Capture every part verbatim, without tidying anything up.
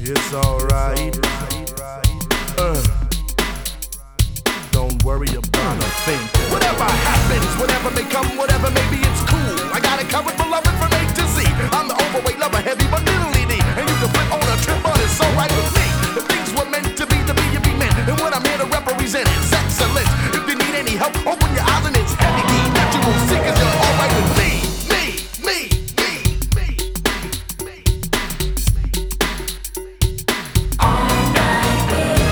It's alright. Uh, don't worry about a thing. Whatever happens, whatever may come, whatever may be, it's cool. I got it covered, beloved, from A to Z. I'm the overweight lover, heavy but diddly D. And you can flip on a trip, but it's alright with me. If things were meant to be, to be, you be meant. And what I'm here to represent is excellence. If you need any help, open your eyes and it's heavy D. That you will see, cause you're alright with me. Me, me, me, me, me, me. Alright with me.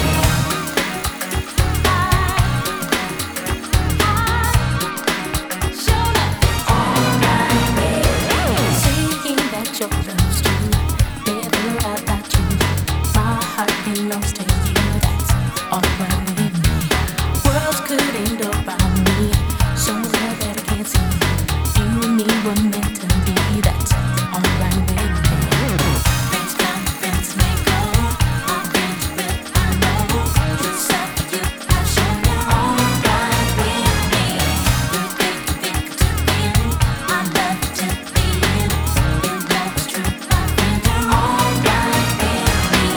I, I showed up. Alright with me. Saying that your love's true, never about you. My heart belongs to you. That's alright with me. Worlds could end around me, so love that I can't see. You and me were meant to be. That's alright with me. Friends come, friends may go. My friends will, I know. Just up for you, I'll show you. Alright with me. You think you think to win. I love you to the end. Your love is true, my friend. Alright with me.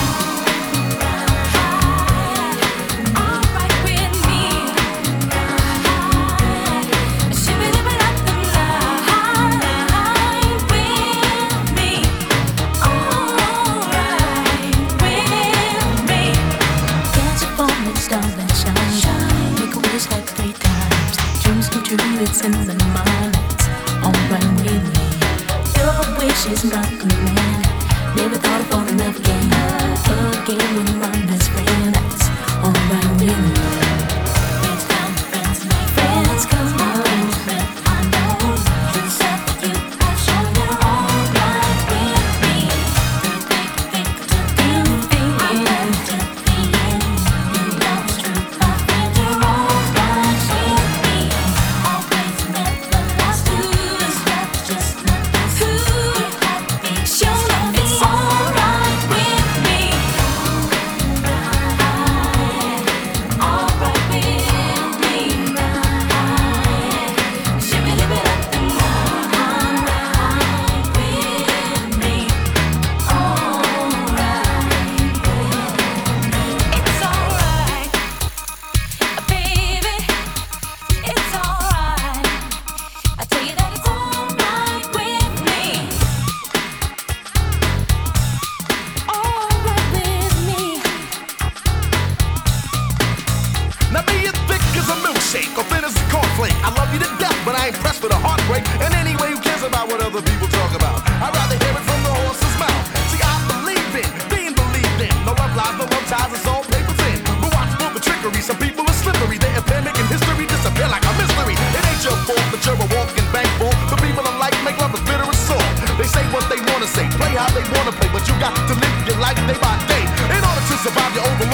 Alright with me. It's in the mind, it's alright with me. Your wish is not command. Never thought of falling in love again. Again with my best friend, that's alright with me. Friends come, friends make friends come. My friends will, I know. Just up for you, I'll show you. Alright with me. You think you think to do things. I love to the end. You know it's true, my friend. You're alright with me. Always never lost to us. That's just not us. Who had to be shown up? It's alright with me. Alright with me. Ship it, live it up and alright with me. Alright. It's alright, baby. It's alright. I tell you that it's alright with me. Alright with me. Now be it thick as a milkshake or thin as a cornflake. I love you to death, but I ain't pressed with a heartbreak. And anyway, who cares about what other people talk about? I'd rather hear it from the horse's mouth. See, I believe in being believed in. No love lies, no love ties, it's all paper thin. But watch for the trickery. Some people are slippery. Their epidemic in history disappear like a mystery. It ain't your fault that you're a walking bank full. The people alike make love as bitter as salt. They say what they wanna say, play how they wanna play, but you got to live your life day by day. In order to survive, you overload